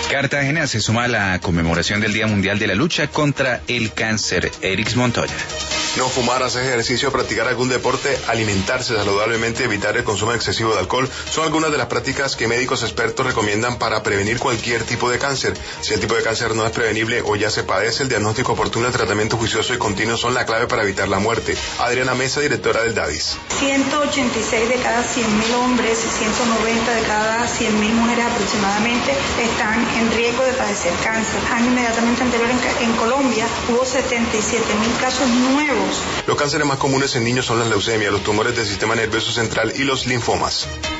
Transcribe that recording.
Cartagena se suma a la conmemoración del Día Mundial de la Lucha contra el Cáncer. Erix Montoya. No fumar, hacer ejercicio, practicar algún deporte, alimentarse saludablemente, evitar el consumo excesivo de alcohol son algunas de las prácticas que médicos expertos recomiendan para prevenir cualquier tipo de cáncer. Si el tipo de cáncer no es prevenible o ya se padece, el diagnóstico oportuno, el tratamiento juicioso y continuo son la clave para evitar la muerte. Adriana Mesa, directora del DADIS. 186 de cada 100.000 hombres y 190 de cada 100.000 mujeres aproximadamente están en riesgo de padecer cáncer. Año inmediatamente anterior en Colombia hubo 77.000 casos nuevos. Los cánceres más comunes en niños son las leucemias, los tumores del sistema nervioso central y los linfomas.